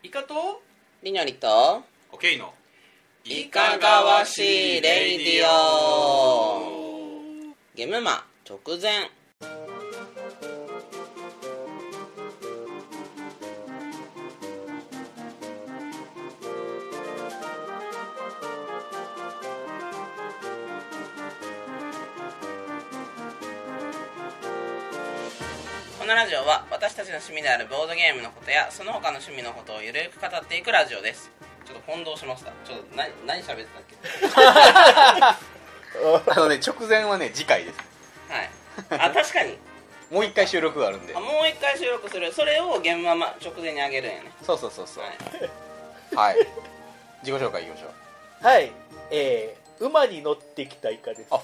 イカとりにょりとオケイのいかがわしいレイディオゲムマ直前。このラジオは私たちの趣味であるボードゲームのことやその他の趣味のことをゆるく語っていくラジオです。ちょっと混同しました。ちょっと何喋ってたっけ直前はね次回です。 はい。あ、確かにもう一回収録があるんで。 もう一回収録する。それを現場直前にあげるんやね。 そうはい、自己紹介いきましょう。 はい、馬に乗ってきたイカです。 あ、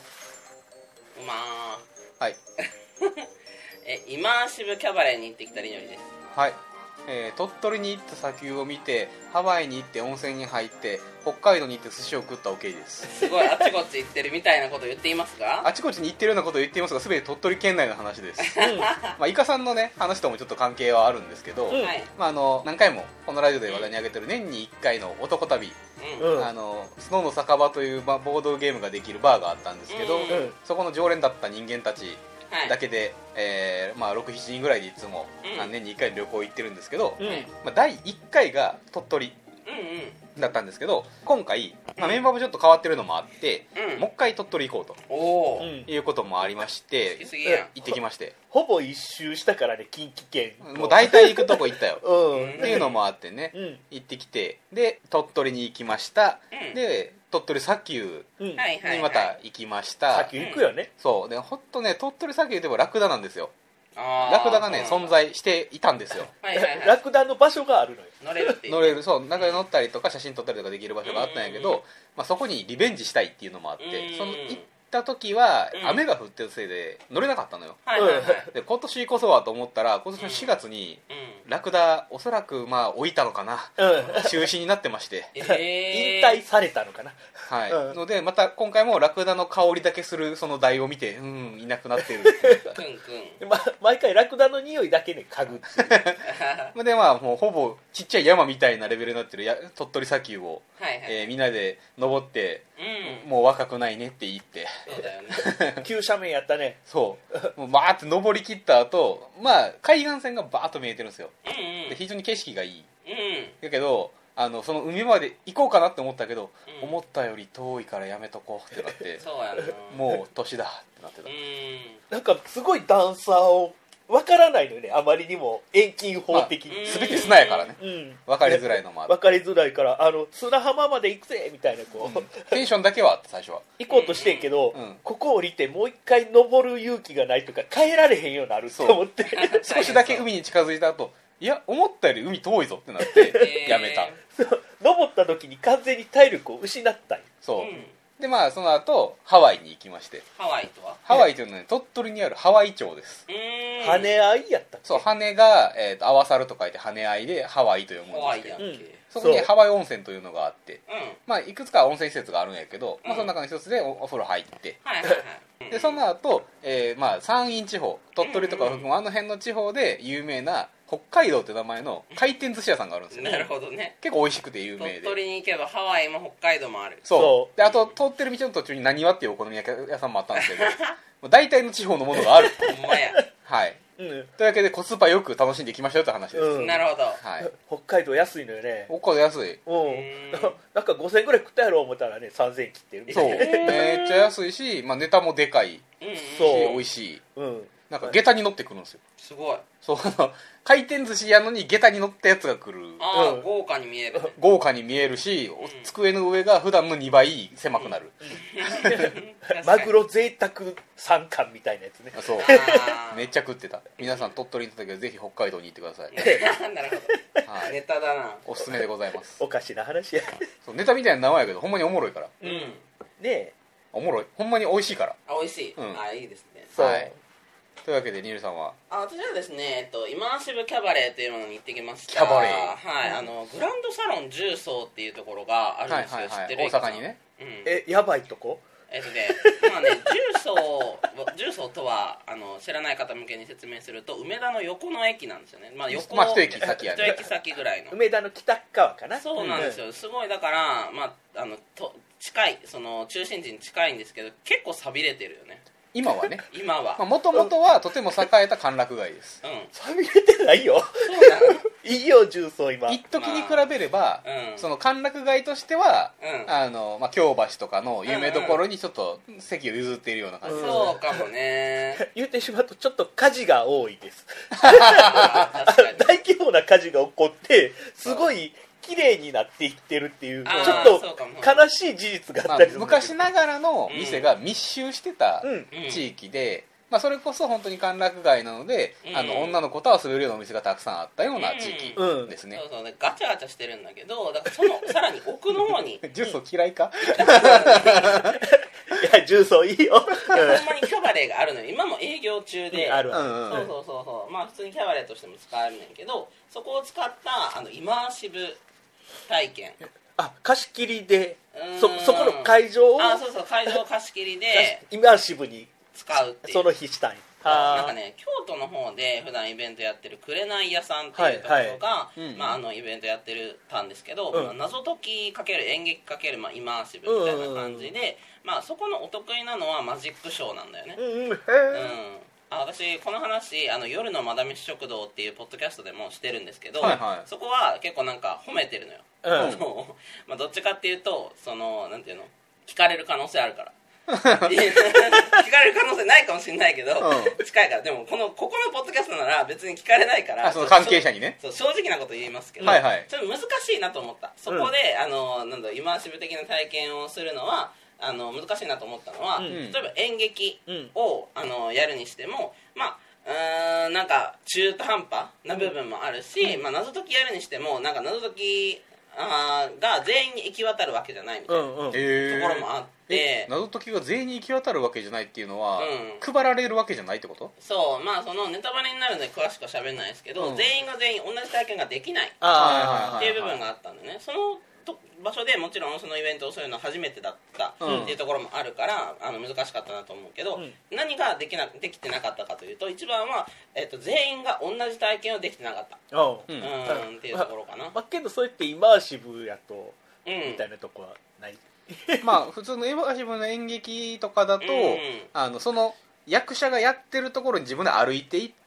はいイマーシブキャバレーに行ってきたりのりです。 はい、鳥取に行った砂丘を見て、ハワイに行って温泉に入って、北海道に行って寿司を食ったオケイです。 すごいあちこち行ってるみたいなことを言っていますがあちこちに行ってるようなことを言っていますが、全て鳥取県内の話です。イカさんのね話ともちょっと関係はあるんですけど、 はい、 何回もこのラジオで話題に上げてる年に1回の男旅、スノーの酒場という、ボードゲームができるバーがあったんですけど、そこの常連だった人間たちだけで、6、7人ぐらいでいつも、年に1回旅行行ってるんですけど、第1回が鳥取だったんですけど、今回、メンバーもちょっと変わってるのもあって、もう一回鳥取行こうということもありまして、行ってきまして、 ほぼ一周したからね、近畿圏もう大体行くとこ行ったよ、っていうのもあってね、行ってきて、で鳥取に行きました。で鳥取砂丘にまた行きました。 砂丘行くよね。 そうで、ほんとね、鳥取砂丘といえばラクダなんですよ。ラクダがね存在していたんですよ。 ラクダの場所があるのよ。 乗れる、 そう、中で乗ったりとか写真撮ったりとかできる場所があったんやけど、そこにリベンジしたいっていうのもあって、その行った時は雨が降ってるせいで乗れなかったのよ。で今年こそはと思ったら、今年の4月にラクダおそらく置いたのかな、中止になってまして、 引退されたのかな。 はい、のでまた今回もラクダの香りだけするその台を見て、いなくなってる毎回ラクダの匂いだけで嗅ぐってでもうほぼちっちゃい山みたいなレベルになってる鳥取砂丘を、みんなで登って、もう若くないねって言って、 そうだよね急斜面やったね。 そうもうバーって登り切った後、海岸線がバーッと見えてるんですよ。で非常に景色がいい、だけどその海まで行こうかなって思ったけど、思ったより遠いからやめとこうってなってそうやな、 もう年だってなってた。 なんかすごい段差を分からないのよね、あまりにも遠近法的に、 全て砂やからね、分かりづらいのもある。 分かりづらいから、砂浜まで行くぜみたいなテンションだけはあって最初は行こうとしてんけど、ここ降りてもう一回登る勇気がないとか帰られへんようになると思って少しだけ海に近づいた後、いや思ったより海遠いぞってなってやめた。 登った時に完全に体力を失ったんよ。 そうでその後ハワイに行きまして。 ハワイとは、 ハワイというのは、鳥取にあるハワイ町です。 羽合いやったっけ。 そう、羽が、合わさると書いて羽合いでハワイというものですけど、そこにハワイ温泉というのがあって、いくつか温泉施設があるんやけど、その中の一つでお風呂入って、でその後、山陰地方、鳥取とか含むあの辺の地方で有名な北海道って名前の回転寿司屋さんがあるんですよ。 なるほどね。 結構美味しくて有名で、 鳥取に行けばハワイも北海道もある。 そうで、あと通ってる道の途中になにわっていうお好み焼き屋さんもあったんですけど大体の地方のものがある。 ほんまやはい、というわけでコスパよく楽しんでいきましょうという話です。 なるほど、 北海道安いのよね。 北海道安い。 なんか5000円ぐらい食ったやろう思ったらね、3000円切ってるみたいな。 そうめっちゃ安いし、ネタもでかいし、美味しい。なんか下駄に乗ってくるんですよ。 すごい。 そう回転寿司やのに下駄に乗ったやつが来る。 豪華に見える。 豪華に見えるし、机の上が普段の2倍狭くなる。 マグロ贅沢3貫みたいなやつね。 そうめっちゃ食ってた。皆さん鳥取に行った時はぜひ北海道に行ってください。 なるほど、ネタだな。 おすすめでございます。 おかしな話や。 そうネタみたいな名前やけどほんまにおもろいから。 ね、 おもろい、ほんまに美味しいから。 美味しい。いいですね。 というわけでニルさんは。 私はですね、イマーシブキャバレーというものに行ってきました。 キャバレー、 グランドサロン重曹っていうところがあるんですよ。知ってる？ 大阪にね。 やばいとこ？ まあね、重曹とは知らない方向けに説明すると梅田の横の駅なんですよね。まあ一駅先やね。 一駅先ぐらいの梅田の北側かな。 そうなんですよ。すごいだからまあ近いその中心地に近いんですけど結構寂れてるよね。 今はね。 今は。 もともとはとても栄えた歓楽街です。 寂れてないよ。 そうなの。 いいよ重曹今。 一時に比べれば、その歓楽街としては、京橋とかの有名どころにちょっと席を譲っているような感じです。 そうかもね。 言ってしまうとちょっと火事が多いです。 確かに。 大規模な火事が起こってすごい綺麗になっていってるっていうちょっと悲しい事実があったりする、 昔ながらの店が密集してた地域で、それこそ本当に歓楽街なので、女の子と遊べるようなお店がたくさんあったような地域ですね。 そうね、ガチャガチャしてるんだけど、だからそのさらに奥の方に重曹嫌いか？ いや重曹いいよ。 ほんまにキャバレーがあるのよ。今も営業中で、そうまあ普通にキャバレーとしても使えるねんけど、そこを使ったイマーシブ体験、 貸し切りでそこの会場をそう会場貸し切りでイマーシブに使うっていう。 その日したい。 なんかね、京都の方で普段イベントやってる紅屋さんっていうところが、イベントやってたんですけど、謎解きかける演劇かける、イマーシブみたいな感じで、そこのお得意なのはマジックショーなんだよね。私この話夜のマダミス食堂っていうポッドキャストでもしてるんですけど、そこは結構なんか褒めてるのよ。どっちかっていうとなんていうの、聞かれる可能性あるから聞かれる可能性ないかもしれないけど、近いから。でもここのポッドキャストなら別に聞かれないから、 その関係者にね、 そう正直なこと言いますけど、ちょっと難しいなと思った。そこでイマーシブ的な体験をするのは難しいなと思ったのは、例えば演劇をやるにしても、なんか中途半端な部分もあるし、謎解きやるにしてもなんか謎解きが全員に行き渡るわけじゃないみたいなところもあって、 謎解きが全員に行き渡るわけじゃないっていうのは、配られるわけじゃないってこと？ そう、そのネタバレになるので詳しくは喋れないですけど、全員が全員同じ体験ができないっていう部分があったんでね。その場所でもちろんそのイベントをするのは初めてだったっていうところもあるから難しかったなと思うけど、何ができてなかったかというと、一番は、全員が同じ体験をできてなかったっていうところかな。 けどそうやってイマーシブやとみたいなとこはない。 普通のイマーシブの演劇とかだと、その役者がやってるところに自分で歩いていって、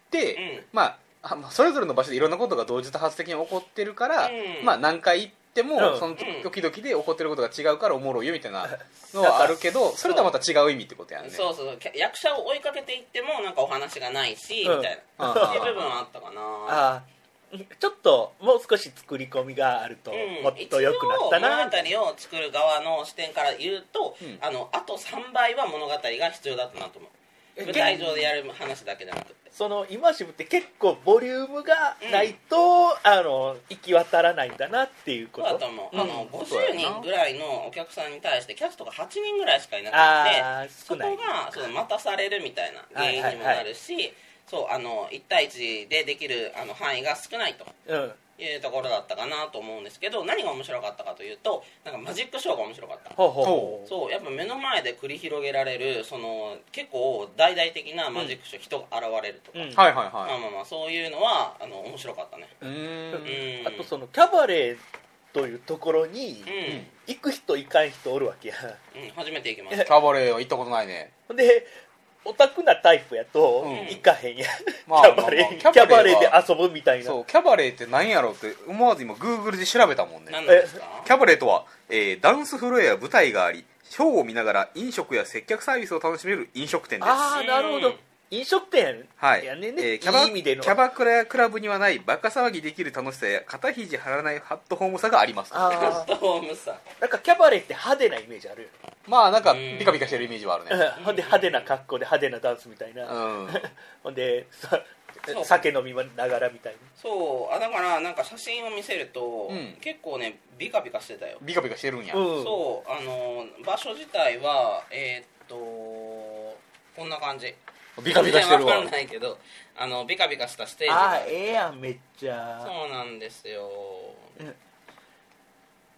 それぞれの場所でいろんなことが同時多発的に起こってるから、何回行ってもその時々で起こってることが違うからおもろいよみたいなのはあるけど、それとはまた違う意味ってことやね。 そう役者を追いかけていってもなんかお話がないしみたいなっていう部分はあったかな。 ちょっともう少し作り込みがあるともっと良くなったな。 一応物語を作る側の視点から言うと、あと3倍は物語が必要だったなと思う。舞台上でやる話だけじゃなくて、 そのイマーシブって結構ボリュームがないと、行き渡らないんだなっていうこと。 そうだと思う。50人ぐらいのお客さんに対してキャストが8人ぐらいしかいなくて、そこが待たされるみたいな原因にもなるし、1対1でできる範囲が少ないというところだったかなと思うんですけど、何が面白かったかというと、なんかマジックショーが面白かった。そうやっぱ目の前で繰り広げられる結構大々的なマジックショー、人が現れるとか、そういうのは面白かったね。 あとそのキャバレーというところに行く人行かん人おるわけや。 初めて行きました。 キャバレーは行ったことないね。 でオタクなタイプやと行かへんや、キャバレーで遊ぶみたいな。 そうキャバレーって何やろうって思わず今 Google で調べたもんね。 何ですか？ キャバレーとは、ダンスフロアや舞台があり、ショーを見ながら飲食や接客サービスを楽しめる飲食店です。 なるほど、飲食店やねんね、 キャバクラやクラブにはないバカ騒ぎできる楽しさや肩肘張らないハットホームさがあります。 ハットホームさ、 なんかキャバレーって派手なイメージあるよね。 なんかピカピカしてるイメージはあるね。 ほんで派手な格好で派手なダンスみたいな、ほんで酒飲みながらみたいな。 そうだからなんか写真を見せると、結構ねビカビカしてたよ。 ビカビカしてるんや。 そう場所自体はこんな感じ。 ビカビカしてるわ。 分かんないけどビカビカしたステージがええやんめっちゃ。 そうなんですよ。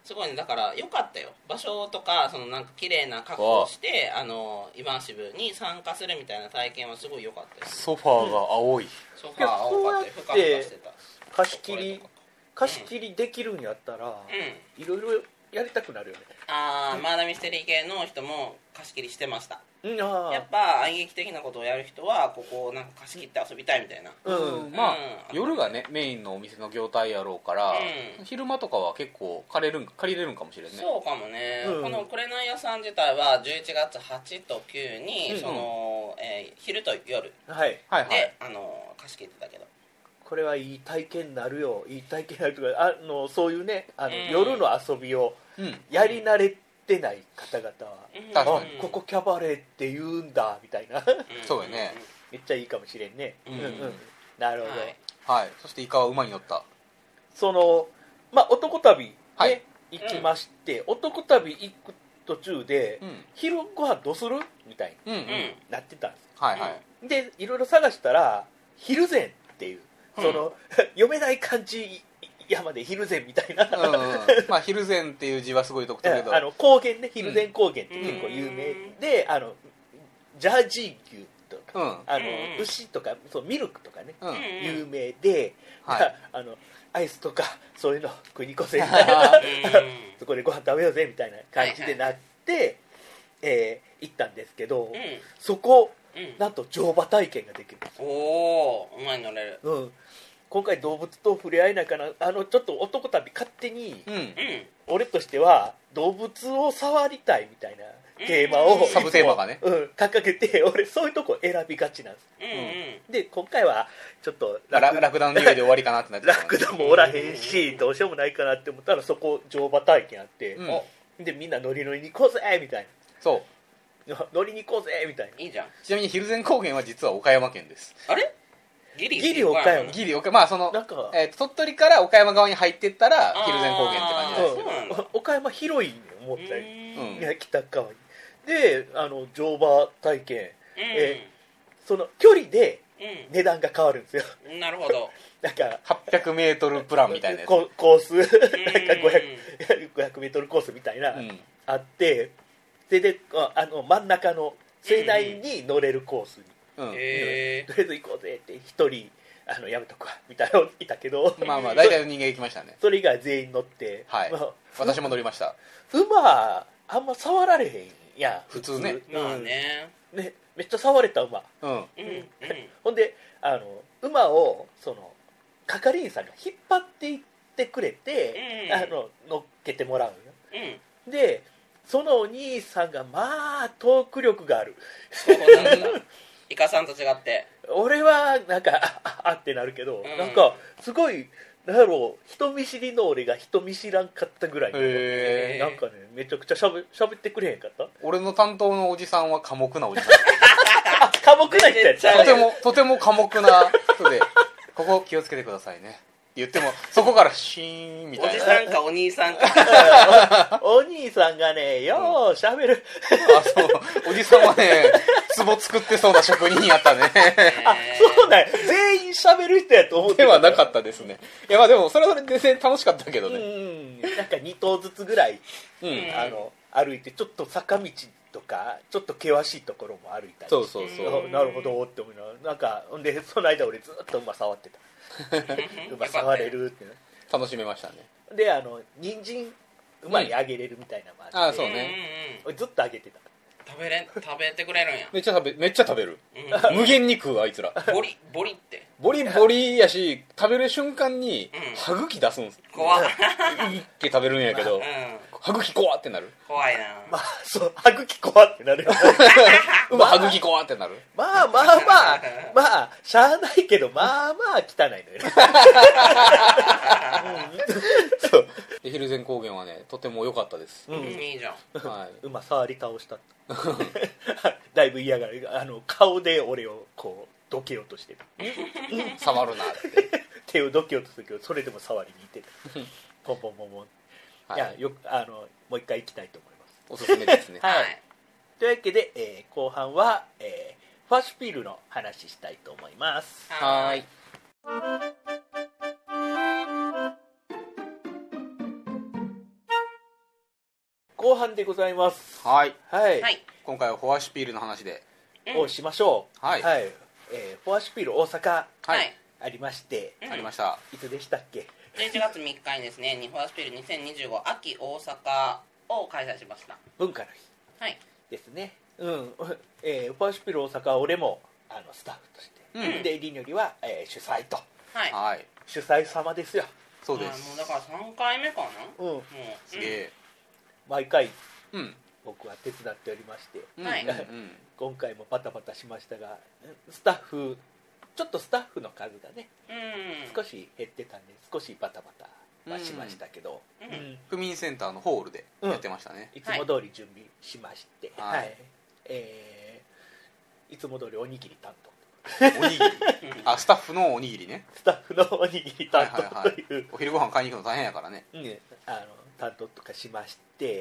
すごいね、だから良かったよ。場所とかそのなんか綺麗な格好をしてイマーシブに参加するみたいな体験はすごい良かったよ。 ソファーが青い、 ソファー青かったよ。ふかふかしてた。 貸し切りできるんやったら、いろいろやりたくなるよね。 マーダーミステリー系の人も貸し切りしてました。やっぱ演劇的なことをやる人はここをなんか貸し切って遊びたいみたいな。 まあ夜がねメインのお店の業態やろうから、昼間とかは結構借りれるんかもしれんね。 そうかもね。この紅屋さん自体は11月8と9にその昼と夜で貸し切ってたけど、 これはいい体験になるよ。いい体験になるとかそういうね夜の遊びをやり慣れてない方々は、ここキャバレーって言うんだみたいな、 そうやね、 めっちゃいいかもしれんね。なるほど。はい。そしてイカは馬に乗った。 その男旅ね行きまして、男旅行く途中で昼ご飯どうするみたいになってたんです。でいろいろ探したら昼膳っていうその読めない漢字山で昼膳みたいな、 まあ昼膳っていう字はすごい独特だけど、 高原ね、昼膳高原って結構有名で、ジャージー牛とか、牛とかそうミルクとかね、有名で、アイスとかそういうの食いに行こうぜみたいなそこでご飯食べようぜみたいな感じでなって、行ったんですけど、そこなんと乗馬体験ができる。 馬に乗れる。 今回動物と触れ合えないかな、ちょっと男旅勝手に、俺としては動物を触りたいみたいなテーマを、 サブテーマがね、 掲げて、俺そういうとこ選びがちなんです。で今回はちょっとラクダの匂いで終わりかなってなってラクダもおらへんしどうしようもないかなって思ったら、そこ乗馬体験あって、でみんな乗りに行こうぜみたいな。そう乗りに行こうぜみたいな。 いいじゃん。 ちなみに蒜山高原は実は岡山県です。 あれギリ岡山まあその鳥取から岡山側に入ってったら蒜山高原って感じですけど、 岡山広いね思ったり、北側にで乗馬体験、その距離で値段が変わるんですよ。 なるほど。 なんか 800m プランみたいなやつコースなんか500メートルコースみたいな、あってで真ん中の盛大に乗れるコースに、とりあえず行こうぜって一人やめとくわみたいなのいたけど、 まあ大体の人間行きましたね。 それ以外全員乗って、 私も乗りました。 馬あんま触られへんや普通ね。 まあね、 めっちゃ触れた馬。ほんで馬をその係員さんが引っ張っていってくれて、乗っけてもらうよ。でそのお兄さんがまあトーク力がある。 そうなんだ。イカさんと違って俺はなんかあってなるけど、なんかすごいなんやろう、人見知りの俺が人見知らんかったぐらいの、なんかねめちゃくちゃしゃべってくれへんかった。 俺の担当のおじさんは寡黙なおじさん寡黙な人やった。 とても寡黙な人でここ気をつけてくださいね言ってもそこからシーンみたいな。 おじさんかお兄さんかお兄さんがねようしゃべる。 そうおじさんはね壺作ってそうな職人やったね。 そうだよ、全員しゃべる人やと思ってではなかったですね。いやまあでもそれはそれで全然楽しかったけどね。 なんか2頭ずつぐらい、歩いてちょっと坂道とかちょっと険しいところも歩いたり。そうなるほどって思いながら、なんかでその間俺ずっと馬触ってた。馬触れるって楽しめましたね。 で人参馬にあげれるみたいなのもあって、 そうね、 俺ずっとあげてた。 食べてくれるんや。 めっちゃ食べる、無限に食う。あいつらボリってボリやし、食べる瞬間に歯茎出すんです。 怖っって食べるんやけど、歯茎怖ってなる。 怖いな。 まあそう歯茎怖ってなるよ。 歯茎怖ってなる。 まあしゃあないけどまあ汚いのよ。 そうで蒜山高原はねとても良かったです。 いいじゃん。 馬触り倒しただいぶ嫌がる。顔で俺をこうどけようとしてた。 触るなって手をどけようとするけど、それでも触りに行ってた。ポンポンポンポン。いやもう一回行きたいと思います。 おすすめですね。 というわけで、後半は、ファッシュピールの話したいと思います。 はい。 後半でございます。 はい、 はいはい、 今回はフォアシュピールの話で、 をしましょう。 はい、 はい、フォアシュピール大阪、 はい、 ありまして、 ありました。 いつでしたっけ ？11月3日にですね、フォアシュピール2025秋大阪を開催しました。 文化の日、 はい、 ですね。フォアシュピール大阪は俺もスタッフとして、でりのりは、主催と、 はい、 主催様ですよ。 そうです。 もうだから3回目かな。 もうすげえ。 毎回、僕は手伝っておりまして、今回もバタバタしましたが、ちょっとスタッフの数がね、少し減ってたんで少しバタバタはしましたけど、 区民センターのホールでやってましたね。 いつも通り準備しまして、いつも通りおにぎり担当。 おにぎりスタッフのおにぎりね。 スタッフのおにぎり担当という、 お昼ご飯買いに行くの大変やからね。 担当とかしまして、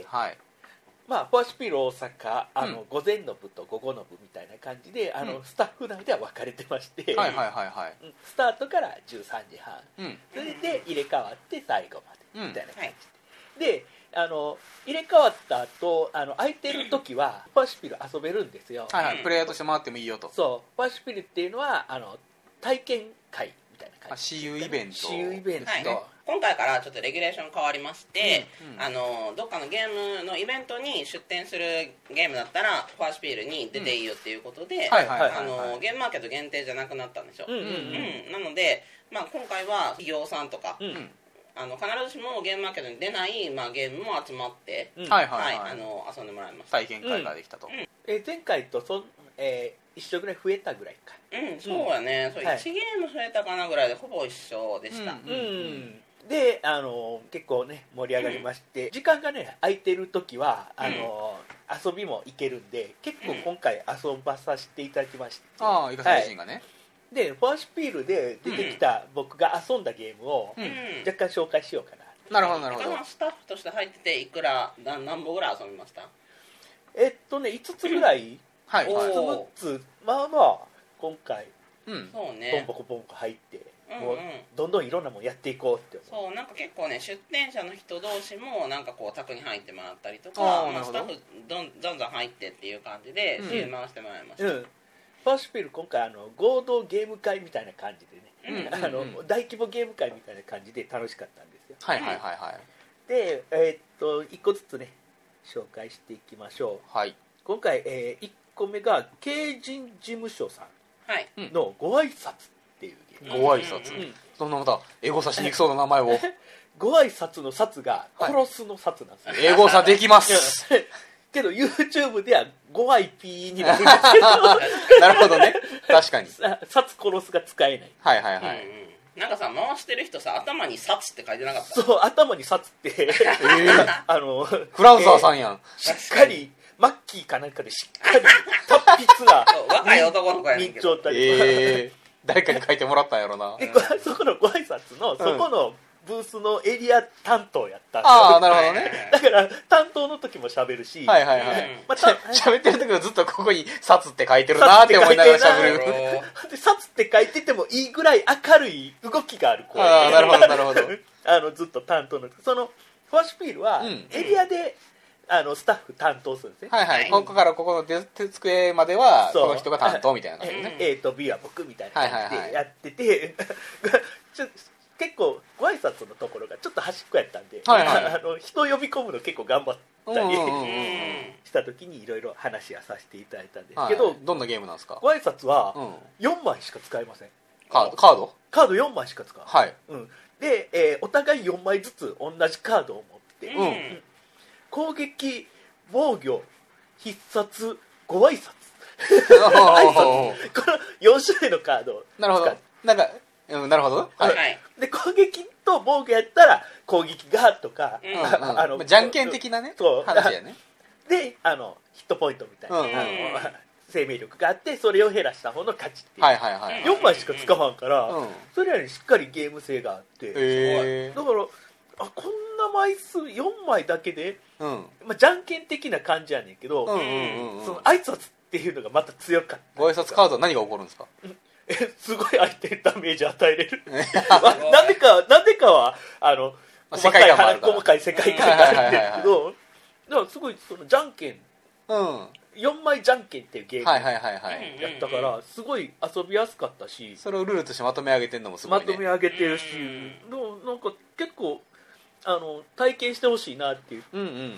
はい、 フォアシュピール大阪午前の部と午後の部みたいな感じでスタッフ内では分かれてまして、スタートから13時半、それで入れ替わって最後までみたいな感じで、入れ替わった後空いてる時はフォアシュピール遊べるんですよ。 プレイヤーとして回ってもいいよと。 そうフォアシュピールっていうのは体験会みたいな感じ、 私有イベント、 今回からちょっとレギュレーション変わりまして、どっかのゲームのイベントに出展するゲームだったらフォアシュピールに出ていいよっていうことで、ゲームマーケット限定じゃなくなったんですよ。なので、今回は企業さんとか、必ずしもゲームマーケットに出ない、ゲームも集まって、遊んでもらいました。 体験会ができたと。 前回と一緒ぐらい増えたぐらいか。 そうやね。1ゲーム増えたかなぐらいでほぼ一緒でした。 で結構ね盛り上がりまして、時間がね空いてる時は遊びも行けるんで、結構今回遊ばさせていただきまして、 イカさん自身がね、 でフォアシュピールで出てきた僕が遊んだゲームを若干紹介しようかな。なるほどなるほど。 スタッフとして入ってていくら何本ぐらい遊びました？ 5つぐらい、5つ今回ポンポコポンポコ入って、もうどんどんいろんなもんやっていこうって。 そうなんか結構ね、出店者の人同士もなんかこう宅に入ってもらったりとか、スタッフどんどん入ってっていう感じで回してもらいました。 フォアシュピール今回合同ゲーム会みたいな感じでね、大規模ゲーム会みたいな感じで楽しかったんですよ。で1個ずつね紹介していきましょう。今回1個目が京人事務所さんのご挨拶っていうゲーム。 ご挨拶、そんなまたエゴサしにくそうな名前をご挨拶の札が殺すの札なんですよ。 エゴサできますけど YouTube ではご愛 P になるんですけどなるほどね、確かに札殺すが使えない。 なんかさ、回してる人さ、頭に札って書いてなかった？ そう、頭に札ってフラウザーさんやん。 しっかりマッキーかなんかでしっかり達筆な若い男の子やねんけど、 誰かに書いてもらったんやろな。 でそこのご挨拶のそこのブースのエリア担当やったんですよ。なるほどね。 だから担当の時も喋るし、 喋ってる時はずっとここに「札」って書いてるなって思いながら喋る。 で「札」って書いててもいいぐらい明るい動きがある子。 なるほどなるほど。 ずっと担当のそのフォアシュピールはエリアでスタッフ担当するんですね。 ここからここの机まではこの人が担当みたいな感じね。 A と B は僕みたいな感じでやってて、結構ご挨拶のところがちょっと端っこやったんで、人を呼び込むの結構頑張ったりした時にいろいろ話はさせていただいたんですけど、 どんなゲームなんですか？ ご挨拶は4枚しか使えません。 カード 4枚しか使う。でお互い4枚ずつ同じカードを持って、攻撃、防御、必殺、ご挨拶この4種類のカードを使う。 なるほど。 で攻撃と防御やったら攻撃がとか、 じゃんけん的なね話やね。 でヒットポイントみたいな生命力があって、それを減らした方の勝ちっていう。4枚しか使わんから、それらにしっかりゲーム性があって、だからこんな枚数4枚だけで、じゃんけん的な感じやねんけど、その挨拶っていうのがまた強かった。 ご挨拶カードは何が起こるんですか？ すごい相手にダメージ与えれるなんでかは細かい世界観があるんだけど、 だからすごいそのじゃんけん、4枚じゃんけんっていうゲームやったからすごい遊びやすかったし、 それをルールとしてまとめ上げてるのもすごいね。 まとめ上げてるし、でもなんか結構体験してほしいなっていう、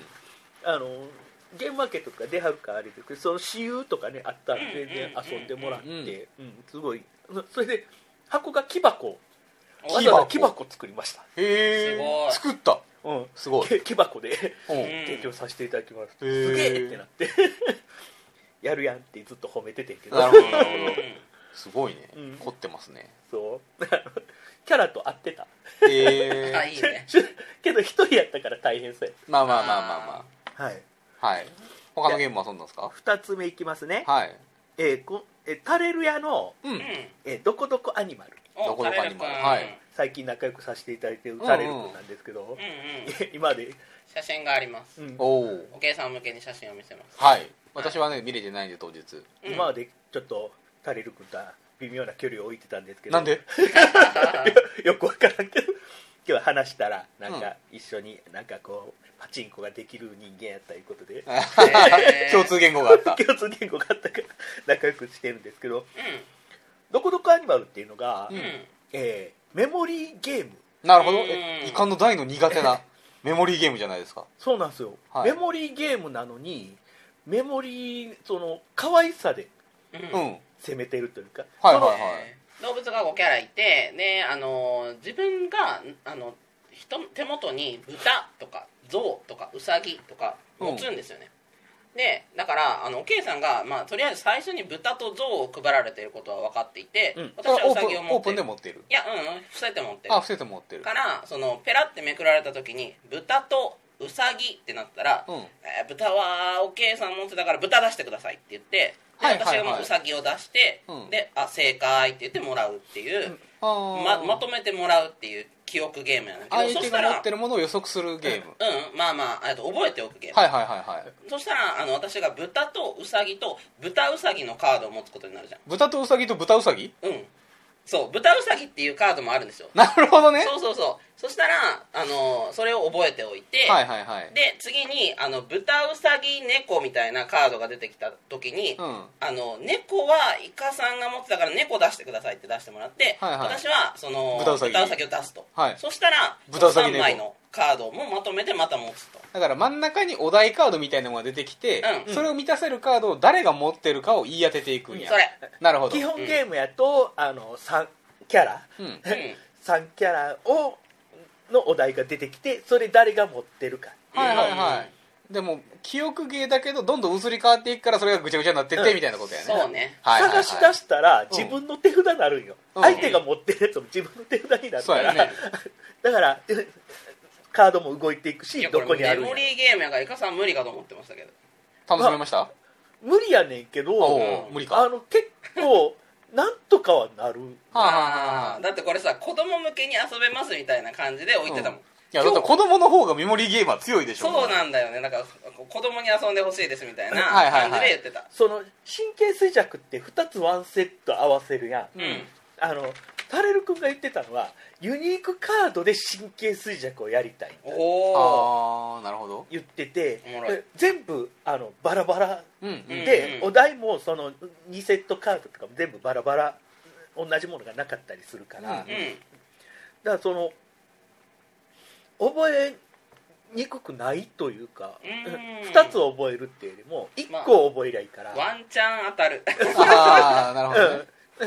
ゲームマーケットとか出はるからあれですけど、その私有とかねあったら全然遊んでもらって、すごい。それで箱が木箱作りました。 へえ、作った。すごい。 木箱で提供させていただきます。すげえってなってやるやんってずっと褒めててんけど。 なるほどなるほど。すごいね。凝ってますね。 そうキャラと合ってた。 いいね。 けど一人やったから大変そうや。 まあまあまあまあまあ。はいはい。他のゲームは遊んだんですか ？2つ目いきますね。 はい。 タレル屋のどこどこアニマル。 どこどこアニマル。はい。 最近仲良くさせていただいているタレル君なんですけど、今まで写真があります。 おけいさん向けに写真を見せます。 はい。私はね見れてないんで当日。 今までちょっとタレル君と微妙な距離を置いてたんですけど。 なんで？ よくわからんけど。今日は話したらなんか一緒になんかこうパチンコができる人間やったいうことで共通言語があった共通言語があったから仲良くしてるんですけど、どこどこアニマルっていうのが、メモリーゲーム。 なるほど。イカの大の苦手なメモリーゲームじゃないですか。 そうなんですよ、メモリーゲームなのにメモリーその可愛さで攻めてるというか、 動物が5キャラいて、で自分が手元に豚とか象とかウサギとか持つんですよね。でだからおけいさんが、とりあえず最初に豚と象を配られていることは分かっていて、私はウサギを持ってる。 オープンで持ってる？ いや、伏せて持ってる。 伏せて持ってるからペラってめくられた時に豚とウサギってなったら、豚はおけいさん持ってたから豚出してくださいって言って、私がもうウサギを出して、で正解って言ってもらうっていう、まとめてもらうっていう記憶ゲームなんだけど、 相手が持ってるものを予測するゲーム。 覚えておくゲーム。そしたら私が豚とウサギと豚ウサギのカードを持つことになるじゃん。 豚とウサギと豚ウサギ？ そう豚ウサギっていうカードもあるんですよ。 なるほどね。 そうそしたらそれを覚えておいて、で次に豚ウサギ猫みたいなカードが出てきた時に、猫はイカさんが持ってたから猫出してくださいって出してもらって、私は豚ウサギを出すと、そしたら3枚のカードもまとめてまた持つと。 だから真ん中にお題カードみたいなのが出てきて、それを満たせるカードを誰が持ってるかを言い当てていくんや。 それなるほど。 基本ゲームやと3キャラ、3キャラのお題が出てきて、それ誰が持ってるか。 でも記憶ゲーだけどどんどん移り変わっていくから、それがぐちゃぐちゃになってってみたいなことやね。 そうね。 探し出したら自分の手札になるんよ。相手が持ってるやつも自分の手札になるから、だからカードも動いていくし、どこにあるんや。 メモリーゲームやからイカさん無理かと思ってましたけど。 楽しめました？ 無理やねんけど、 無理か。 結構なんとかはなる。 だってこれさ、子供向けに遊べますみたいな感じで置いてたもん。 いやだって子供の方がメモリーゲームは強いでしょ。 そうなんだよね。なんか子供に遊んでほしいですみたいな感じで言ってた。 その神経衰弱って2つワンセット合わせるやん。タレル君が言ってたのはユニークカードで神経衰弱をやりたい。 なるほど。 言ってて、全部バラバラで、お題もその2セットカードとかも全部バラバラ、同じものがなかったりするから、だからその覚えにくくないというか、2つ覚えるっていうよりも1個覚えりゃいいから、 ワンチャン当たる。 なるほどね。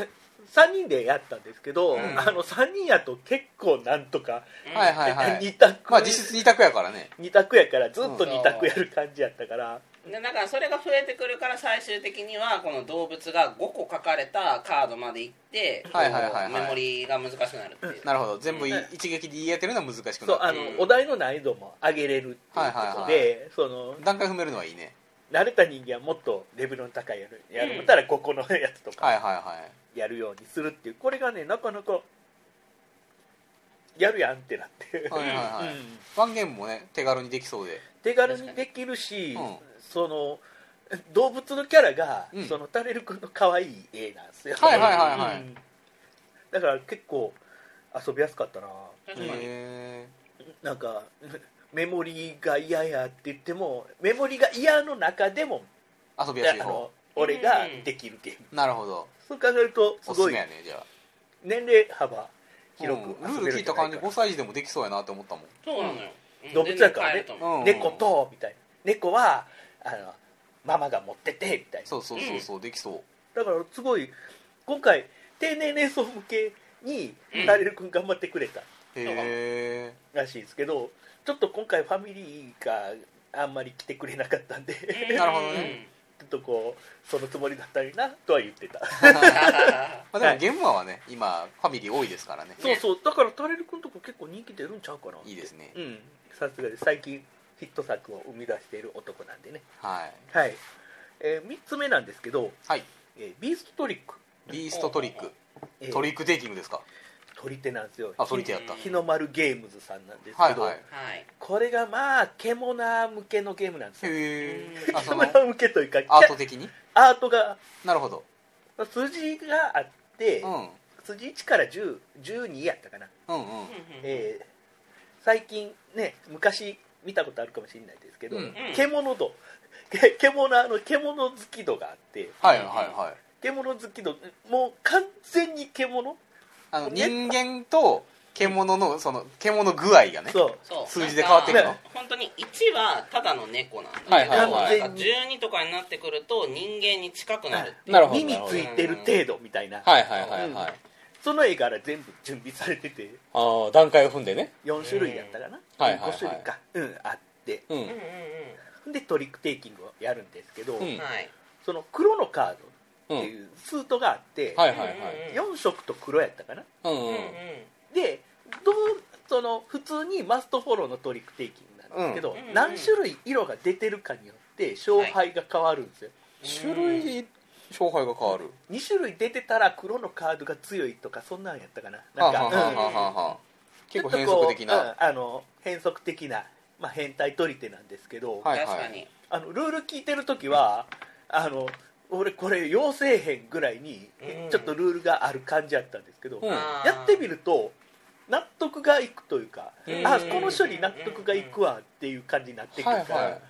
3人でやったんですけど、3人やと結構なんとか 2択、実質2択やからね。 2択やからずっと2択やる感じやったから、 だからそれが増えてくるから、最終的にはこの動物が5個書かれたカードまでいって、メモリーが難しくなるっていう。 なるほど。全部一撃で言い当てるのは難しくなる。 お題の難易度も上げれるっていうことで、 段階踏めるのはいいね。 慣れた人間はもっとレベルの高いやる思ったら5個のやつとかやるようにするっていう、これがねなかなかやるやんってなって、 ワンゲームもね手軽にできそうで、 手軽にできるし、その動物のキャラが、そのタレル君の可愛い絵なんですよ。だから結構遊びやすかったな。 なんかメモリが嫌やって言ってもメモリが嫌の中でも遊びやすい方俺ができるゲーム、 なるほど。 そう考えるとすごいおすすめやねじゃあ。 年齢幅広くルール聞いた感じ5歳児でもできそうやなって思ったもん。 そうなのよ、 動物だからね、猫とみたいな、猫はママが持っててみたいな、 そうできそう。 だからすごい今回低年齢層向けにタレル君頑張ってくれたらしいですけど、ちょっと今回ファミリーがあんまり来てくれなかったんでなるほどね。 ちょっとこうそのつもりだったりなとは言ってたまあでもゲームマはね今ファミリー多いですからね。 そうだからタレル君とか結構人気出るんちゃうかな。 いいですね。 さすがで最近ヒット作を生み出している男なんでね。 はい、 3つ目なんですけど、ビーストトリック。 ビーストトリック、トリックテイキングですか。 取り手なんですよ。 取り手やった。 日の丸ゲームズさんなんですけど、これがまあ獣向けのゲームなんですよ。獣向けというかアート的にアートがなるほど。 筋があって、筋1から12やったかな、最近ね昔見たことあるかもしれないですけど、獣好き度があって、獣好き度もう完全に獣、 人間と獣のその獣具合がね数字で変わっていくの。 本当に1はただの猫なんだけど、12とかになってくると人間に近くなるっていう、 耳ついてる程度みたいな、その絵柄全部準備されてて、 段階を踏んでね 4種類やったかな、5種類かあって、でトリックテイキングをやるんですけど、その黒のカードっていうスートがあって、4色と黒やったかな、でその普通にマストフォローのトリックテイキングなんですけど、何種類色が出てるかによって勝敗が変わるんですよ。 種類勝敗が変わる。 2種類出てたら黒のカードが強いとかそんなんやったかな。なんか結構変則的な変則的な、変態取り手なんですけど、 確かにルール聞いてるときは俺これ妖精編ぐらいにちょっとルールがある感じやったんですけど、やってみると納得がいくというか、この処理納得がいくわっていう感じになってくるから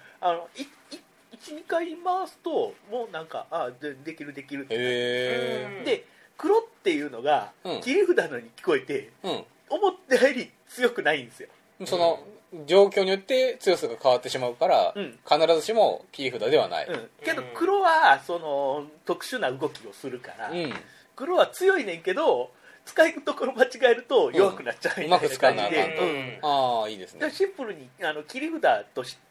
、12回回すともうなんかできるってで黒っていうのが切り札のように聞こえて、思ったより強くないんですよ。 その状況によって強さが変わってしまうから、必ずしも切り札ではない、 けど黒はその特殊な動きをするから、黒は強いねんけど使いところ間違えると弱くなっちゃうみたいな感じで、 いいですね。 シンプルに切り札として、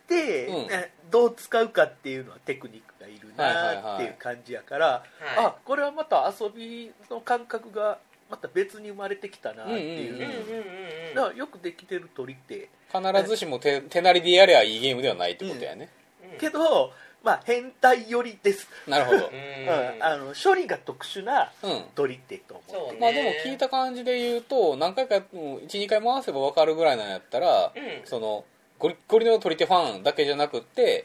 どう使うかっていうのはテクニックがいるなっていう感じやから、これはまた遊びの感覚がまた別に生まれてきたなっていう、だからよくできてる取り手、 必ずしも手なりでやればいいゲームではないってことやね、 けど変態寄りです。 なるほど、 処理が特殊な取り手と思って、 でも聞いた感じで言うと何回か 1,2 回回せば分かるぐらいなんやったら、そのゴリゴリの取り手ファンだけじゃなくって、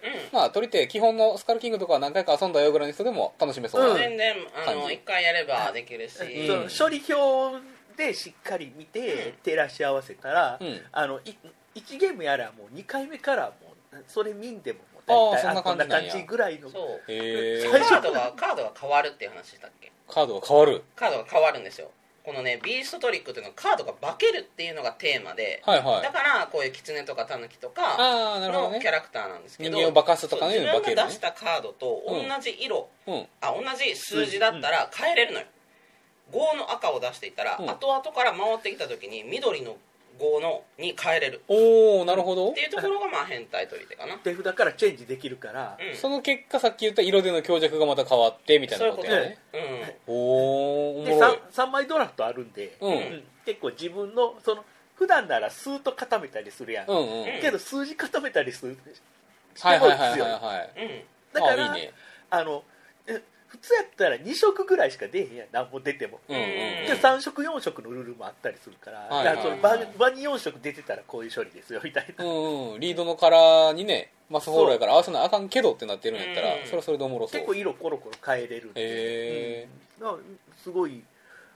取り手基本のスカルキングとかは何回か遊んだよぐらいの人でも楽しめそうな、 全然1回やればできるし、 処理表でしっかり見て照らし合わせたら、1ゲームやらもう2回目からもうそれ見んでも大体こんな感じぐらいの。 カードが変わるっていう話したっけ。 カードが変わるんですよ。このねビーストトリックっていうのはカードが化けるっていうのがテーマで、だからこういうキツネとかタヌキとかのキャラクターなんですけど、 人間を化かすとかのように化ける、 自分が出したカードと同じ色、同じ数字だったら変えれるのよ。5の赤を出していったら、後々から回ってきた時に緑の5に変えれる。 なるほどっていうところが変態取り手かな。 手札からチェンジできるから、 その結果さっき言った色での強弱がまた変わってみたいなことやね。 で 3枚ドラフトあるんで、結構自分のその普段ならスーッと固めたりするやん、けど数字固めたりするしても強い。だから普通やったら2色ぐらいしか出えへんやん、何も出ても、3色4色のルールもあったりするから、だからその場に4色出てたらこういう処理ですよみたいな、 リードのカラーにねマスホールやから合わせなあかんけどってなってるんやったら、それはそれでおもろそう。 結構色コロコロ変えれるんで、すごい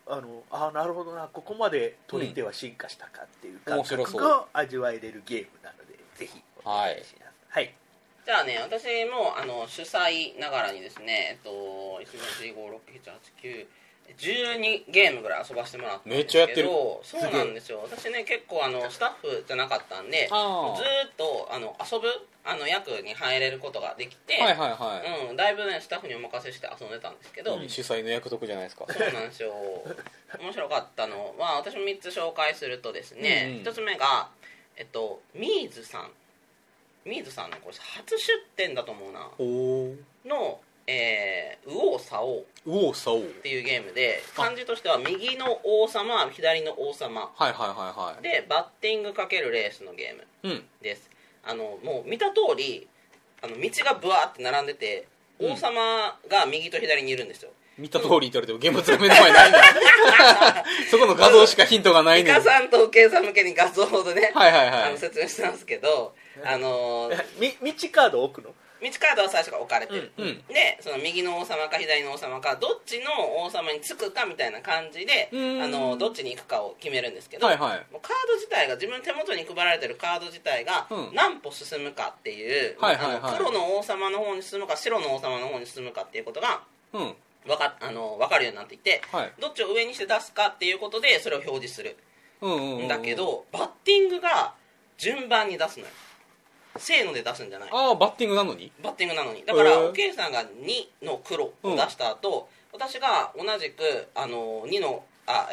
なるほどな、ここまで取り手は進化したかっていう感覚が味わえれるゲームなので、ぜひお願いします。はい。 じゃあね、私も主催ながらにですね、1,2,5,6,7,8,9,12ゲームぐらい遊ばせてもらったんですけど、めっちゃやってる。そうなんですよ。私ね、結構スタッフじゃなかったんで、ずーっと遊ぶ役に入れることができて、はいはいはい、だいぶねスタッフにお任せして遊んでたんですけど、 主催の役得じゃないですか。 そうなんですよ。面白かったのは、私も3つ紹介するとですね、1つ目がミーズさんのこれ初出展だと思うなの右往左往っていうゲームで、漢字としては右の王様左の王様、 はいはいはいはい、 でバッティング×レースのゲームです、もう見た通り道がブワーって並んでて、王様が右と左にいるんですよ。 見た通りって言われても現物が目の前にないんだそこの画像しかヒントがないねん。 イカさんとケイさん向けに画像でね、 はいはいはい、 説明してますけど、 道カード置くの？ 道カードは最初から置かれてる、でその右の王様か左の王様かどっちの王様につくかみたいな感じでどっちに行くかを決めるんですけど、はいはい、カード自体が自分の手元に配られてるカード自体が何歩進むかっていう、黒の王様の方に進むか白の王様の方に進むかっていうことが、分かるようになっていて、はい、どっちを上にして出すかっていうことでそれを表示するんだけど、バッティングが順番に出すのよ。せーので出すんじゃない。 ああ、バッティングなのにだからおけいさんが2の黒を出した後、私が同じく2の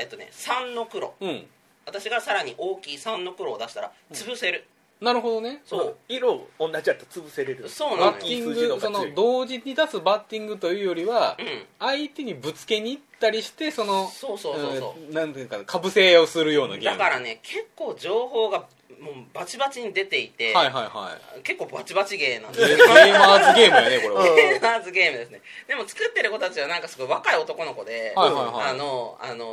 3の黒、私がさらに大きい3の黒を出したら潰せる、 なるほどね。 そう、色同じだと潰せれる。 そうなのよ。 バッティング、その同時に出すバッティングというよりは、相手にぶつけに行ったりして、なんていうか、かぶせをするようなゲームだからね、結構情報がもうバチバチに出ていて、 はいはいはい、 結構バチバチゲーなんですゲーマーズゲームやねこれは。 ゲーマーズゲームですね。でも作ってる子たちはなんかすごい若い男の子で、はいはいはい、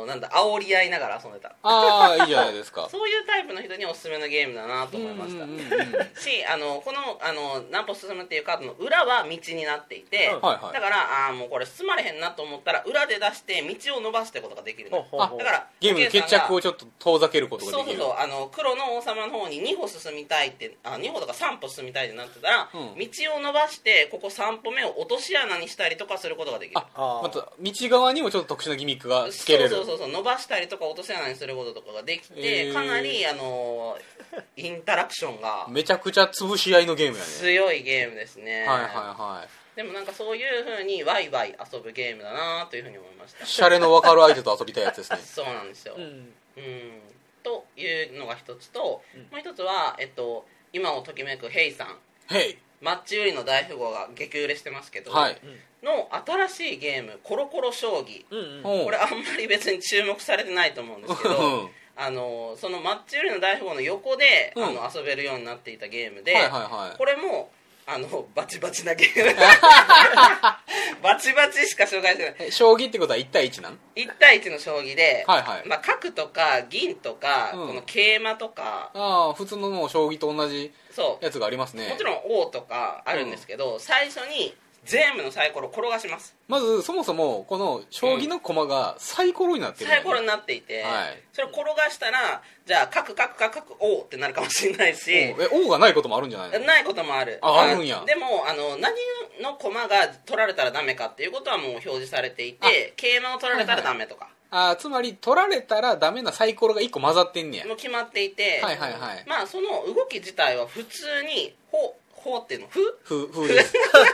なんだ煽り合いながら遊んでた。 ああいいじゃないですか。 そういうタイプの人におすすめのゲームだなと思いました。しこの何歩進むっていうカードの裏は道になっていて、だからもうこれ進まれへんなと思ったら裏で出して道を伸ばすってことができるの。だからゲームの決着をちょっと遠ざけることができる。 そう黒の王様の方に2歩進みたいって2歩とか3歩進みたいってなってたら、道を伸ばしてここ3歩目を落とし穴にしたりとかすることができる。 また道側にもちょっと特殊なギミックがつけれる。 そう伸ばしたりとか落とし穴にすることとかができて、かなりインタラクションがめちゃくちゃ潰し合いのゲームやね。 強いゲームですね。 はいはいはい。 でもなんかそういう風にワイワイ遊ぶゲームだなという風に思いました。 シャレの分かる相手と遊びたいやつですね。 そうなんですよ、というのが一つと、もう一つは今をときめくヘイさん、マッチ売りの大富豪が激売れしてますけど、の新しいゲームコロコロ将棋、これあんまり別に注目されてないと思うんですけどそのマッチ売りの大富豪の横で、遊べるようになっていたゲームで、これもバチバチなゲームバチバチしか紹介してない。 将棋ってことは1対1なん？ 1 対1の将棋で、角とか銀とか、この桂馬とか、 普通のもう将棋と同じやつがありますね。 もちろん王とかあるんですけど、最初に全部のサイコロを転がします。 まずそもそもこの将棋の駒がサイコロになってる、 サイコロになっていて、それを転がしたらじゃあ角王ってなるかもしれないし、 王がないこともあるんじゃないの？ ないこともある。 あるんや。 でも何の駒が取られたらダメかっていうことはもう表示されていて、桂馬を取られたらダメとか、 つまり取られたらダメなサイコロが1個混ざってんねや。 もう決まっていて、まあその動き自体は普通にほっていうのふです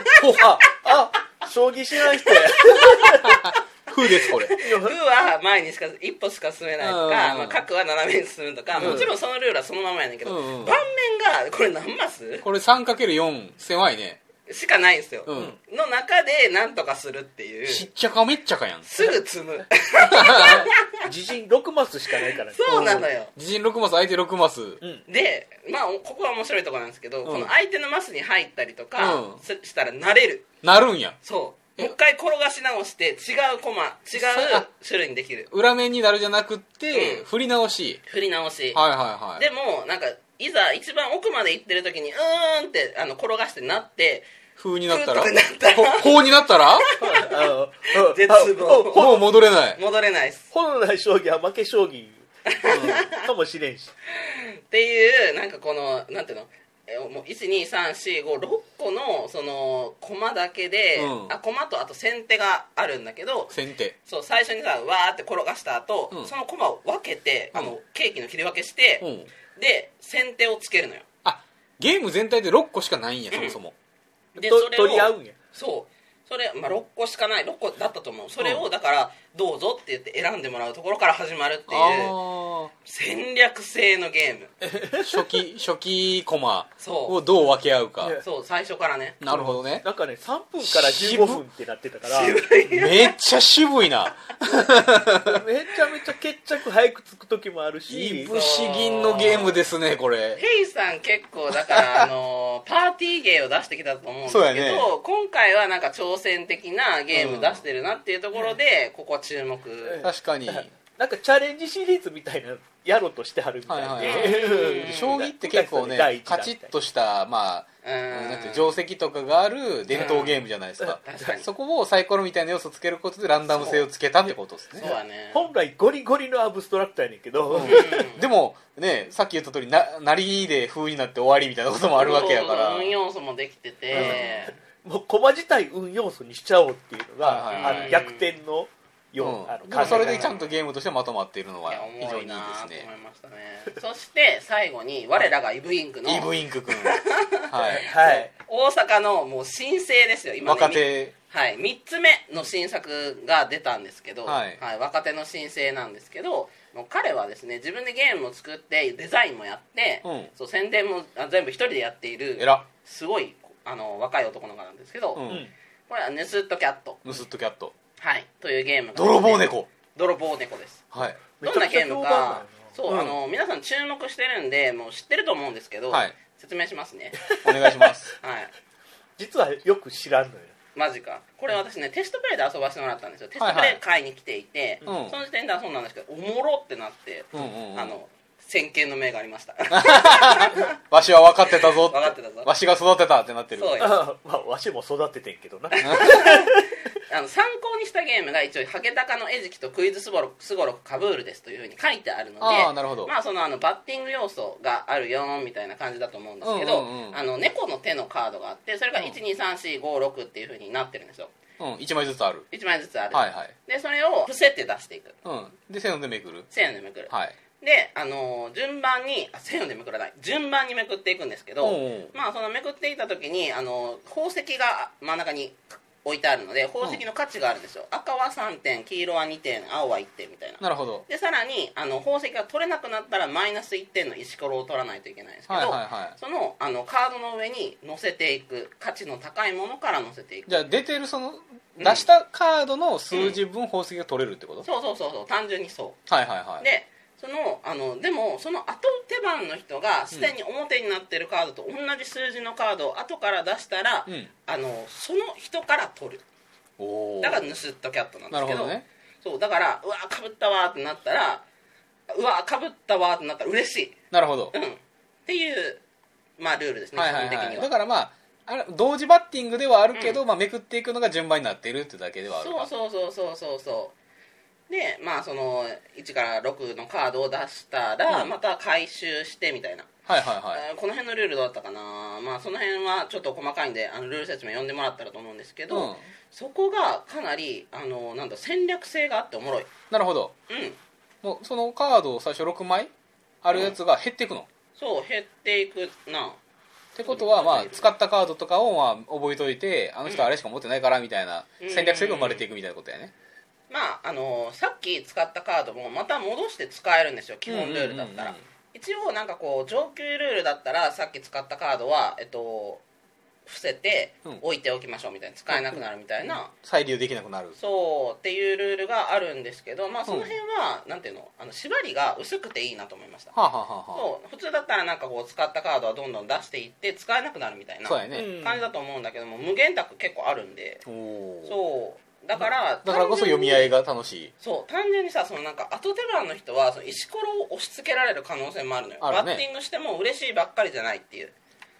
将棋しない人やふですこれ。 ふは前に一歩しか進めないとか、角は斜めに進むとか、もちろんそのルールはそのままやねんけど、盤面がこれ何マス？ これ 3×4 狭いね。 しかないんですよ、の中で何とかするっていう。 しっちゃかめっちゃかやん。 すぐ積む自陣6マスしかないからね。 そうなのよ。 自陣6マス相手6マス、 でここは面白いところなんですけど、この相手のマスに入ったりとかしたらなれる。 なるんや。 そうもう一回転がし直して違うコマ違う種類にできる。 裏面になるじゃなくって、振り直し。 でもなんかいざ一番奥まで行ってる時にって転がしてなって風になったら法になったら絶望もう戻れないです。 本来将棋は負け将棋かもしれんしっていうなんかこのなんていうのもう12345個のその駒だけで、駒とあと先手があるんだけど、 先手そう最初にさわーって転がした後、その駒を分けてケーキの切り分けして、で先手をつけるのよ。 ゲーム全体で6個しかないんやそもそも。 でそれを取り合うんや。 そうそれ、6個しかない6個だったと思う。それをだからどうぞって言って選んでもらうところから始まるっていう戦略性のゲーム初期コマをどう分け合うか。 そう最初からね。 なるほどね。 なんかね3分から15分ってなってたからめっちゃ渋いなめちゃめちゃ決着早くつく時もあるし、 いぶし銀のゲームですねこれ。 ヘイさん結構だからパーティーゲーを出してきたと思うんですけど、ね、今回はなんか挑戦的なゲーム出してるなっていうところで、ここは注目。 確かになんかチャレンジシリーズみたいなやろうとしてはるみたいで、 将棋って結構ねカチッとしたまあなんて定石とかがある伝統ゲームじゃないですか。そこをサイコロみたいな要素をつけることでランダム性をつけたってことですね。 そうだね。 本来ゴリゴリのアブストラクトやねんけど、 でもねさっき言った通りなりで風になって終わりみたいなこともあるわけやから、 運要素もできてて、 もう駒自体運要素にしちゃおうっていうのが逆転のよう、 でもそれでちゃんとゲームとしてまとまっているのは非常にいいですね。 思いましたね。そして最後に我らがイブインクのイブインク君はい大阪のもう新星ですよ今ね。 若手はい3つ目の新作が出たんですけど、若手の新星なんですけど、もう彼はですね自分でゲームを作ってデザインもやって、そう宣伝も全部一人でやっているすごい若い男の子なんですけど、これはヌスットキャットはいというゲームが、 泥棒猫です。 はい。 どんなゲームかそう皆さん注目してるんでもう知ってると思うんですけど、説明しますね。 お願いします。 はい。実はよく知らんのよ。 マジか。これ私ねテストプレイで遊ばせてもらったんですよ。テストプレイ買いに来ていて、その時点ではそうなんですけどおもろってなって、先見の明がありました。 わしは分かってたぞ。わしが育てたってなってる。 そうよ。まあわしも育ててんけどな。 参考にしたゲームが一応ハゲタカの餌食とクイズスゴロクカブールですというふうに書いてあるので、 なるほど。 まあそのバッティング要素があるよみたいな感じだと思うんですけど、猫の手のカードがあってそれが12345っていうふうになってるんですよ。 1枚ずつある。 1枚ずつある。 はいはい。 でそれを伏せて出していく。 でせーのでめくる。 はい。で順番にせーのでめくらない順番にめくっていくんですけど、まあそのめくっていった時に宝石が真ん中に置いてあるので宝石の価値があるんですよ。赤は3点黄色は2点青は1点みたいな。 なるほど。 でさらに宝石が取れなくなったらマイナス1点の石ころを取らないといけないんですけど、そのカードの上に乗せていく価値の高いものから乗せていく。 じゃあ出てるその出したカードの数字分宝石が取れるってこと？ そう単純にそう。 はい。 ででもその後手番の人がすでに表になってるカードと同じ数字のカードを後から出したら、その人から取る。だからヌスットキャットなんですけど、そうだからうわかぶったわってなったら嬉しい。 なるほど。 っていうまあルールですね。基本的には。 だからまあ同時バッティングではあるけど、めくっていくのが順番になっているってだけではあるか。 そうでまあその1から6のカードを出したらまた回収してみたいな。この辺のルールどうだったかな。まあその辺はちょっと細かいんでルール説明読んでもらったらと思うんですけど、そこがかなり戦略性があっておもろい。 なるほど。もうそのカード最初6枚あるやつが減っていくの？ そう減っていくな。 ってことはまあ使ったカードとかを覚えといてあの人あれしか持ってないからみたいな戦略性が生まれていくみたいなことやね。 まあさっき使ったカードもまた戻して使えるんですよ基本ルールだったら。一応なんかこう上級ルールだったらさっき使ったカードは伏せて置いておきましょうみたいな、使えなくなるみたいな、 再利用できなくなるそうっていうルールがあるんですけど、まあその辺はなんていうの縛りが薄くていいなと思いました。そう普通だったらなんかこう使ったカードはどんどん出していって使えなくなるみたいな感じだと思うんだけども、無限卓結構あるんで、そうだからこそ読み合いが楽しい。 そう単純にさなんか後手番の人はその石ころを押し付けられる可能性もあるのよ。バッティングしても嬉しいばっかりじゃないっていう。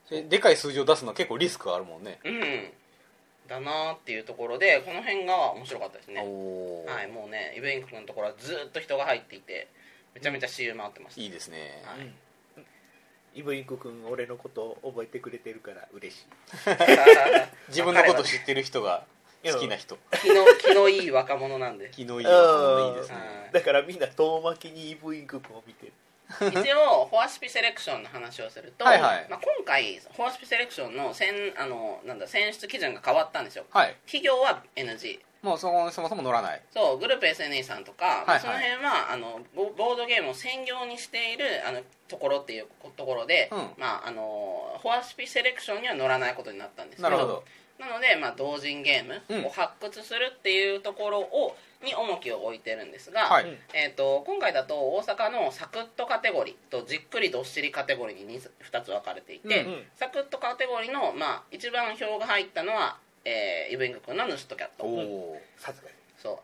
でかい数字を出すのは結構リスクがあるもんね。 だなっていうところでこの辺が面白かったですね。はい、もうねイブインク君のところはずっと人が入っていてめちゃめちゃ CM 回ってました。 いいですね。 イブインク君俺のことを覚えてくれてるから嬉しい。 自分のこと知ってる人が好きな人。 気のいい若者なんで。 気のいい若者いいですね。 だからみんな遠巻きにイブインク君を見てる。 一応フォアスピセレクションの話をすると、今回フォアスピセレクションの選出基準が変わったんですよ。企業は NG。 もうそもそも乗らない。 そうグループ SNE さんとか、その辺はボードゲームを専業にしているところっていうところで、フォアスピセレクションには乗らないことになったんですけど。なるほど。なので、同人ゲームを発掘するっていうところに重きを置いてるんですが、今回だと大阪のサクッとカテゴリーとじっくりどっしりカテゴリーに2つ分かれていて、サクッとカテゴリーの、一番票が入ったのは、イブイング君のヌストキャット。 さすがそう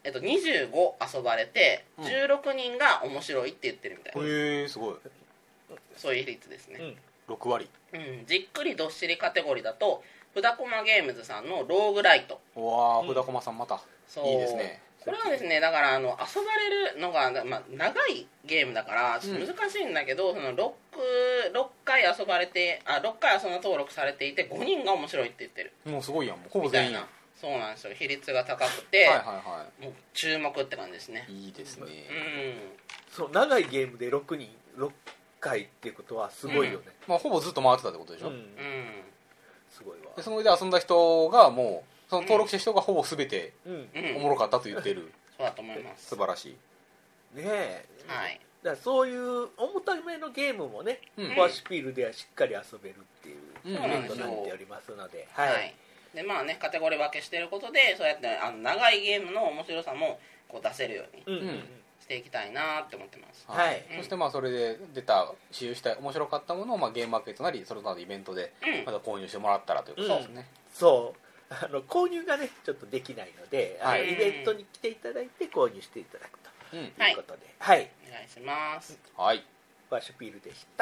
、25遊ばれて16人が面白いって言ってるみたいな。 へえ、すごい。 そういう比率ですね。 6割。 じっくりどっしりカテゴリーだと札駒ゲームズさんのローグライト。 わあ、札駒さんまたいいですね。 これはですね、だから遊ばれるのが、長いゲームだからちょっと難しいんだけど、その6回遊ばれて6回遊んだ登録されていて5人が面白いって言ってる。 もうすごいやん、もうほぼ全員。 そうなんですよ、比率が高くてもう注目って感じですね。 いいですね。 そう長いゲームで6回っていうことはすごいよね。 ほぼずっと回ってたってことでしょ。 すごいわ。 でその上で遊んだ人がもうその登録した人がほぼ全ておもろかったと言ってる。 そうだと思います。 素晴らしいねえ。だからそういう重ためのゲームもね、フォアシュピールではしっかり遊べるっていうイベントになっておりますので、 でカテゴリー分けしてることでそうやって長いゲームの面白さもこう出せるようにしていきたいなって思ってます。 そしてそれで使用した面白かったものをゲームマーケットなりそれなどイベントでまた購入してもらったらということですね。 そう購入がねちょっとできないので、イベントに来ていただいて購入していただくということで、お願いします。 フォアシュピールでした。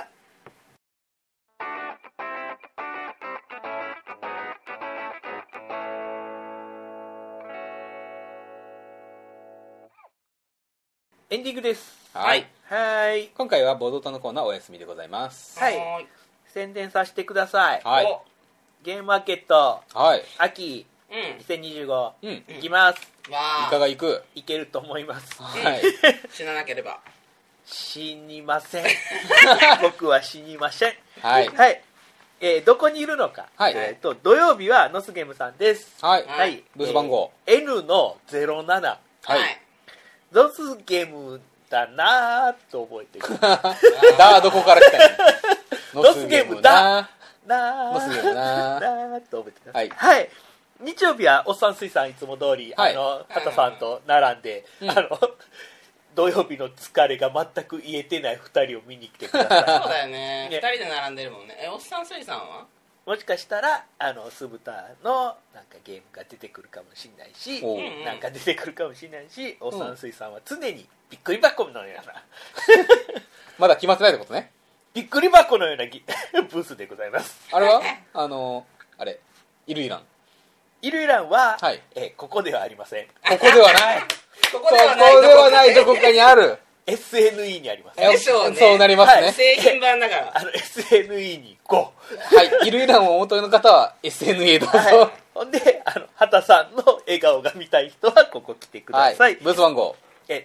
エンディングです。 今回はボードタのコーナーお休みでございます。 宣伝させてください。ゲームマーケット秋2025行きます。 いかが行く？ 行けると思います。 死ななければ。 死にません。僕は死にません。どこにいるのか、土曜日はノスゲームさんです。 ブース番号 N の07。ノスゲームだなーと覚えてる。 どこから来たの？ ノスゲームだノスゲームなーと覚えてください。日曜日はおっさん水産いつも通り畑さんと並んで土曜日の疲れが全く癒えてない2人を見に来てください。 そうだよね、2人で並んでるもんね。おっさん水産はもしかしたら酢豚のなんかゲームが出てくるかもしれないし、なんか出てくるかもしれないし、おっさん水産は常にびっくり箱のようなまだ決まってないってことね。 びっくり箱のようなブースでございます。 あれはあれイルイランは、ここではありません。 ここではない。ここではないどこかにある。 SNE にあります。 でしょうね。 そうなりますね。 製品版だから。 SNE に5。 イルイランをお求めの方は SNE どうぞ。 ほんで畑さんの笑顔が見たい人はここ来てください。 ブース番号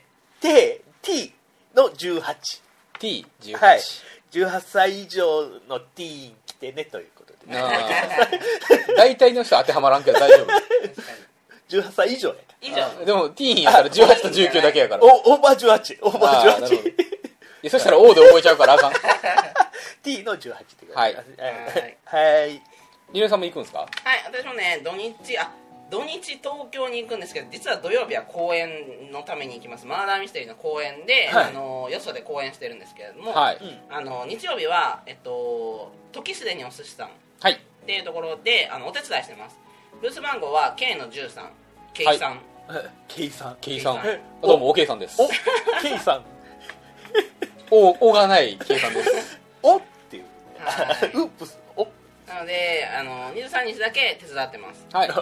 T の18。 T18。 18歳以上のティーン来てねということで。 大体の人は当てはまらんけど大丈夫。 18歳以上やから。 でもティーンやったら18と19だけやから。 オーバー18。 そしたら O で覚えちゃうからあかん。 T の18ってください。 リノさんも行くんですか？ 私もね土日東京に行くんですけど、実は土曜日は公演のために行きます。マーダーミステリーの公演で、よそで公演してるんですけれども、日曜日は時すでにお寿司さんっていうところでお手伝いしてます。ブース番号は K の13。ケイさん。 どうも OK さんです。 ケイさん。 おがない K さんです。 おっていう。ウープス。お。 なので23日だけ手伝ってます。 はい、はい、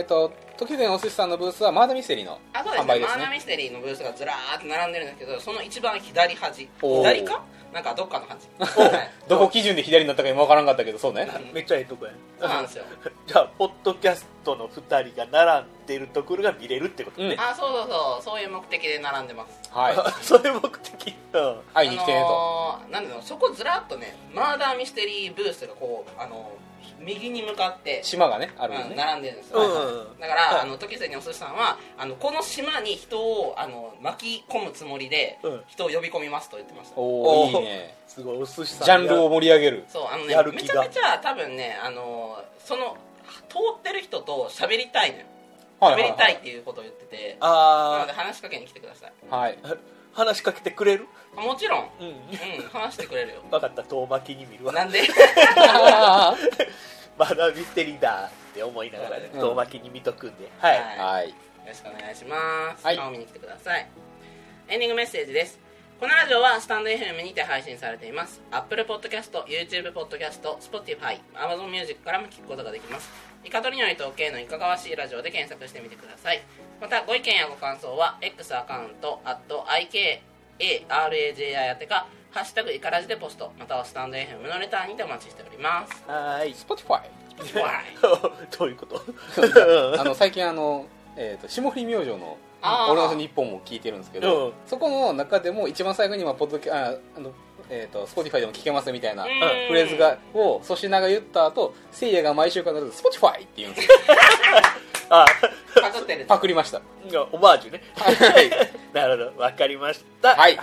時々お寿司さんのブースはマーダミステリーの販売ですね。 マーダミステリーのブースがずらーっと並んでるんですけど、その一番左端、左かなんかどっかの端どこ基準で左になったか今分からんかったけど、そうね、 めっちゃええとこや。 そうなんですよ。 じゃあポッドキャストの2人が並んでるところが見れるってことね。 そういう目的で並んでます。 はいそういう目的、 会いに来てねと。 なんでそこずらっとね、マーダーミステリーブースがこう右に向かって島がねあるよね、 並んでるんですよ。だから時瀬にお寿司さんはこの島に人を巻き込むつもりで人を呼び込みますと言ってました。 おお、いいね。 すごい、お寿司さんジャンルを盛り上げる。 そうね、めちゃめちゃ多分ねその通ってる人と喋りたいのよ。喋りたいっていうことを言ってて、なので話しかけに来てください。 はい。 話しかけてくれる？ もちろん、話してくれるよ。 分かった、遠巻きに見るわ。 なんでまだミステリーだって思いながら、遠巻きに見とくんで、はい、 よろしくお願いします。顔見に来てください。エンディングメッセージです。このラジオはスタンド FM にて配信されています。 Apple Podcast、YouTube Podcast、Spotify、Amazon Music からも聞くことができます。イカとりのりと OK のいかがわしいラジオで検索してみてください。またご意見やご感想は X アカウント@IKARAJI 宛てかハッシュタグイカラジでポスト、またはスタンド FM のレターにてお待ちしております。 はい。 Spotify どういうこと最近霜降り明星のオールナイトニッポンも聞いてるんですけど、そこの中でも一番最後にSpotify でも聞けますみたいなフレーズを粗品が言った後、せいやが毎週からSpotify って言うんですよ。パクりました。 オマージュね。なるほど、わかりました。はい、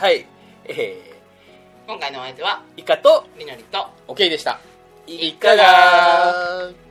今回のお相手はイカとりのりと OK でした。 いかが